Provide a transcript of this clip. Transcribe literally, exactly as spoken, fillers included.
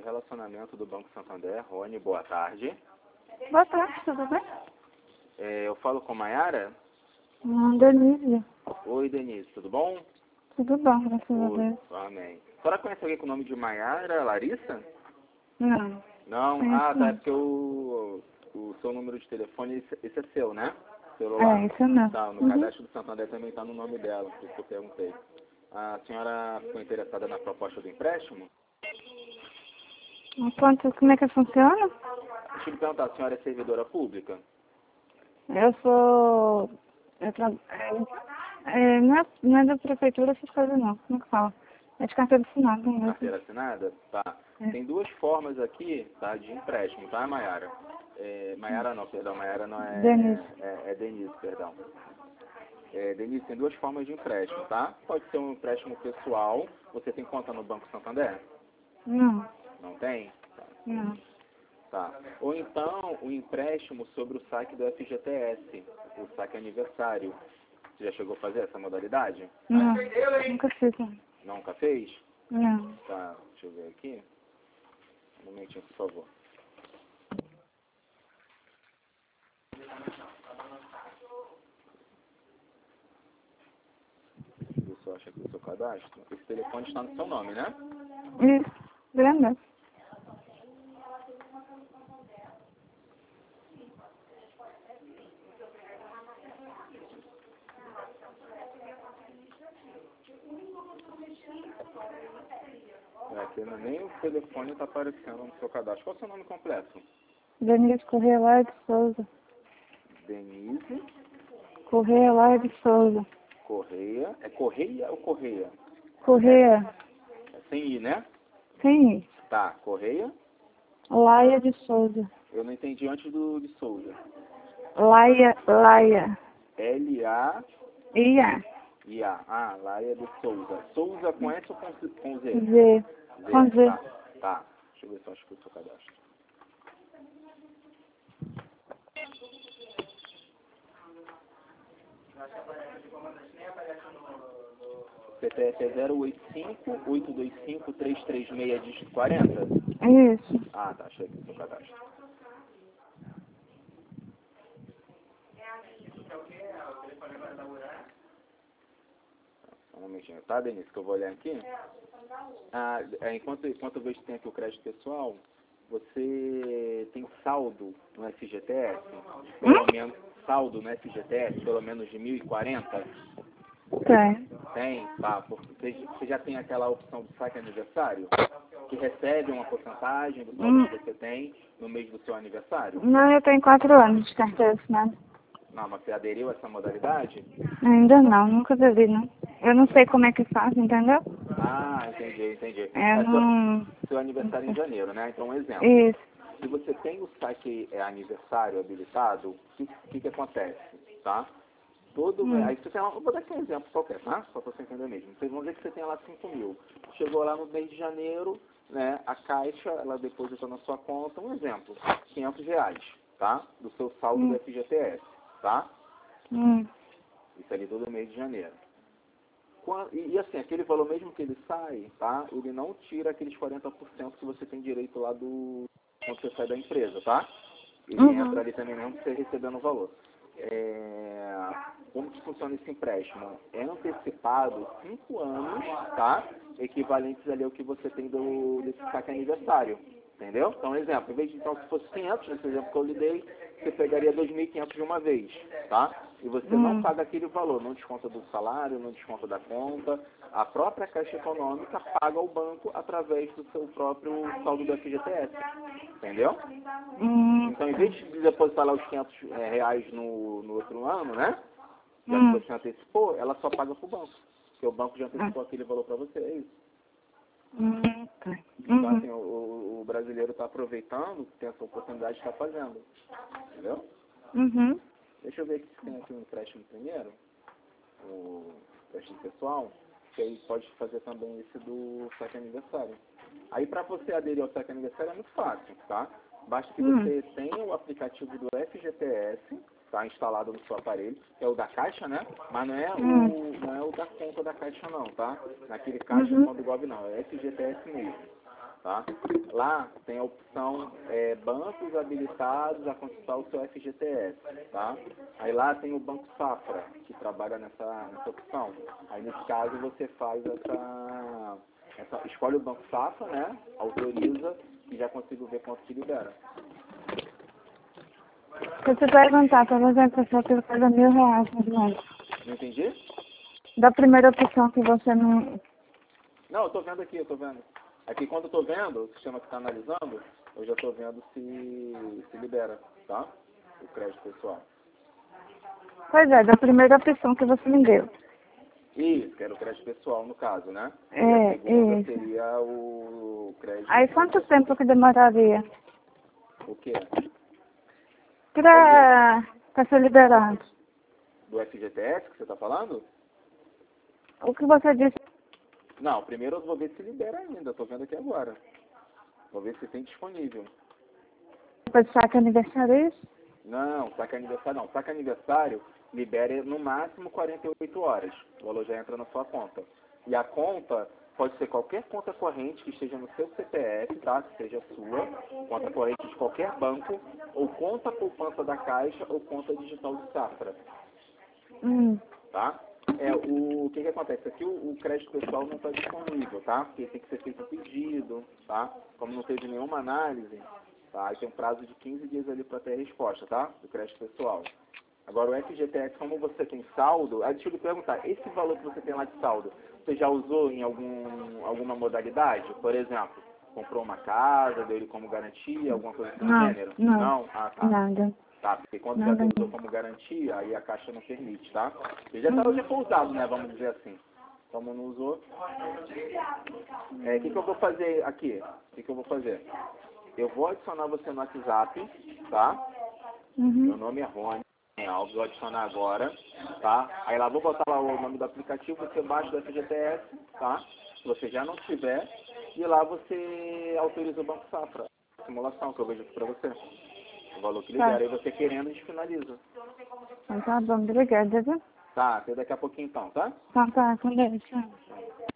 Relacionamento do Banco Santander. Rony, boa tarde. Boa tarde, tudo bem? É, eu falo com Maiara? Hum, Denise. Oi, Denise, tudo bom? Tudo bom, graças a Oi, Deus. amém. A senhora conhece alguém com o nome de Maiara, Larissa? Não. Não? Conheço Ah, tá, não. é porque o, o seu número de telefone, esse, esse é seu, né? Celular. É, isso não. Tá, no Uhum. cadastro do Santander também tá no nome dela, por isso que eu perguntei. A senhora ficou interessada na proposta do empréstimo? Quanto, como é que funciona? Deixa eu lhe perguntar, a senhora é servidora pública? Eu sou... Eu tra... é, é, não, é, não é da prefeitura essas coisas não. Como é que fala? É de carteira assinada mesmo. Carteira assinada? Tá. É. Tem duas formas aqui, tá, de empréstimo, tá, Maiara? É, Maiara não, perdão, Maiara não é... Denise. É, é Denise, perdão. É, Denise, tem duas formas de empréstimo, tá? Pode ser um empréstimo pessoal. Você tem conta no Banco Santander? Não. Não tem? Não. Tá. Ou então, o empréstimo sobre o saque do F G T S, o saque aniversário. Você já chegou a fazer essa modalidade? Não. Nunca fiz. Não. Nunca fez? Não. Tá, deixa eu ver aqui. Um momentinho, por favor. Deixa eu só achar aqui o seu cadastro. Esse telefone está no seu nome, né? Isso. Grande. É, aqui não- nem o telefone está aparecendo no seu cadastro. Qual é o seu nome completo? Denise Correia Lar de Souza. Denise Correia Lar de Souza. Correia. É Correia ou Correia? Correia. É sem I, né? Sim. Tá, Correia. Laia de Souza. Eu não entendi antes do de Souza. Laia, Laia. L A Ia. I A. Ah, Laia de Souza. Souza com S ou com Z? Com Z? Z. Com Z, Z. tá. Tá. Deixa eu ver se eu acho que o seu cadastro. C P F é zero oito cinco, oito dois cinco, três três seis, dígito quarenta? Isso. Ah, tá. Achei aqui o seu cadastro. Só um momentinho, tá, Denise, que eu vou olhar aqui. Ah, é, enquanto, enquanto eu vejo que tem aqui o crédito pessoal, você tem saldo no F G T S? Pelo menos, saldo no F G T S, pelo menos de mil e quarenta? Tem. Tem? Tá. Você, você já tem aquela opção do saque aniversário? Que recebe uma porcentagem do saldo Hum. que você tem no mês do seu aniversário? Não, eu tenho quatro anos de carteira assinada. Não, mas você aderiu a essa modalidade? Ainda não, nunca bebi, não. Eu não sei como é que faz, entendeu? Ah, entendi, entendi. Eu É seu, não... seu aniversário em janeiro, né? Então, um exemplo. Isso. Se você tem o saque é, aniversário habilitado, o que, que, que acontece, tá? Todo, Hum. aí você tem lá, eu vou dar aqui um exemplo qualquer, tá? Só para você entender mesmo. Vocês vão ver que você tem lá cinco mil. Chegou lá no mês de janeiro, né? A Caixa, ela deposita na sua conta, um exemplo, quinhentos reais, tá? Do seu saldo Hum. do F G T S, tá? Hum. Isso ali todo mês de janeiro. Quando, e, e assim, aquele valor mesmo que ele sai, tá? Ele não tira aqueles quarenta por cento que você tem direito lá do... quando você sai da empresa, tá? Ele Uhum. entra ali também mesmo você recebendo o valor. É, como que funciona esse empréstimo? É antecipado cinco anos, tá? Equivalentes ali ao que você tem do, desse saque aniversário. Entendeu? Então, exemplo, em vez de, então, se fosse quinhentos, nesse exemplo que eu lhe dei, você pegaria dois mil e quinhentos de uma vez, tá? E você não Hum. paga aquele valor, não desconta do salário, não desconta da conta. A própria Caixa Econômica paga ao banco através do seu próprio saldo do F G T S. Entendeu? Hum. Então, em vez de depositar lá os quinhentos é, reais no, no outro ano, né? Já que Hum. você antecipou, ela só paga pro banco. Porque o banco já antecipou aquele valor para você, é isso. Hum. Tá. Então, Uhum. assim, o, o brasileiro está aproveitando, tem essa oportunidade de estar fazendo. Entendeu? Uhum. Deixa eu ver aqui se tem aqui um empréstimo primeiro, o empréstimo pessoal, que aí pode fazer também esse do saque aniversário. Aí, para você aderir ao saque aniversário é muito fácil, tá? Basta que Hum. você tenha o aplicativo do F G T S, tá, instalado no seu aparelho, que é o da Caixa, né? Mas não é Hum. o, não é o da conta da Caixa não, tá? Naquele Caixa Uhum. ponto gov não, é F G T S mesmo. tá? Lá tem a opção é, bancos habilitados a consultar o seu F G T S, tá? Aí lá tem o Banco Safra, que trabalha nessa, nessa opção. Aí nesse caso você faz essa, essa... escolhe o Banco Safra, né? Autoriza e já consigo ver quanto te libera. Se você perguntar, por exemplo, se você paga mil reais no mês, Não entendi? da primeira opção que você não... Não, eu tô vendo aqui, eu tô vendo. Aqui quando eu tô vendo, o sistema que está analisando, eu já tô vendo se, se libera, tá? O crédito pessoal. Pois é, da primeira opção que você me deu. Isso, que era o crédito pessoal no caso, né? É, e a segunda isso. seria o crédito... Aí quanto tempo que demoraria O quê? pra, pra ser liberado? Do F G T S que você tá falando? O que você disse? Não, primeiro eu vou ver se libera ainda, eu tô vendo aqui agora. Vou ver se tem disponível. Depois de saque aniversário, isso? Não, saque aniversário não. Saque aniversário libera no máximo quarenta e oito horas. O valor já entra na sua conta. E a conta pode ser qualquer conta corrente que esteja no seu C P F, tá? Que seja sua, conta corrente de qualquer banco, ou conta poupança da Caixa, ou conta digital de Safra, Hum. tá? É, o, o que que acontece? Aqui o, o crédito pessoal não está disponível, tá? Porque tem que ser feito o pedido, tá? Como não teve nenhuma análise, tá? Aí tem um prazo de quinze dias ali para ter a resposta, tá? Do crédito pessoal. Agora o F G T S, como você tem saldo, aí deixa eu lhe perguntar, esse valor que você tem lá de saldo, você já usou em algum, alguma modalidade? Por exemplo, comprou uma casa, deu ele como garantia, alguma coisa do Não, gênero? não, Não? Ah, tá. nada. Tá, porque quando já Nada. usou como garantia, aí a Caixa não permite, tá? Ele já tá, já foi usado, né, vamos dizer assim. Como não usou. É, o que que eu vou fazer aqui? O que que eu vou fazer? Eu vou adicionar você no WhatsApp, tá? Uhum. Meu nome é Rony Alves, vou adicionar agora, tá? Aí lá vou botar lá o nome do aplicativo, você baixa do F G T S, tá? Se você já não tiver, e lá você autoriza o Banco Safra, a simulação que eu vejo aqui pra você. O valor que libera, Tá. e você querendo, a gente finaliza. Então tá bom, obrigada, viu? Tá, até daqui a pouquinho então, tá? Tá, tá, com Deus, tchau.